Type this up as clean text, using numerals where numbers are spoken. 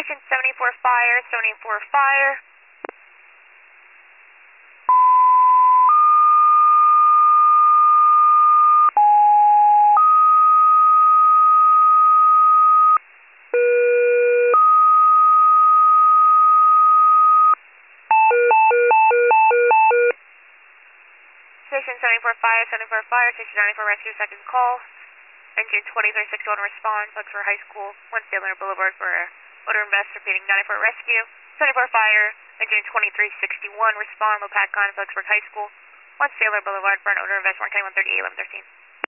Station 74 Fire, 74 Fire. Station 74 Fire, 74 Fire, Station 94 Rescue, second call. Engine 2361 response, looks for High School, 1 Sailor Boulevard for odor and vest, repeating 94 Rescue. 74 Fire, Engine 2361 respond, low pack on Phillipsburg High School, 1 Sailor Boulevard for an odor and vest, 1 County 138, 1113.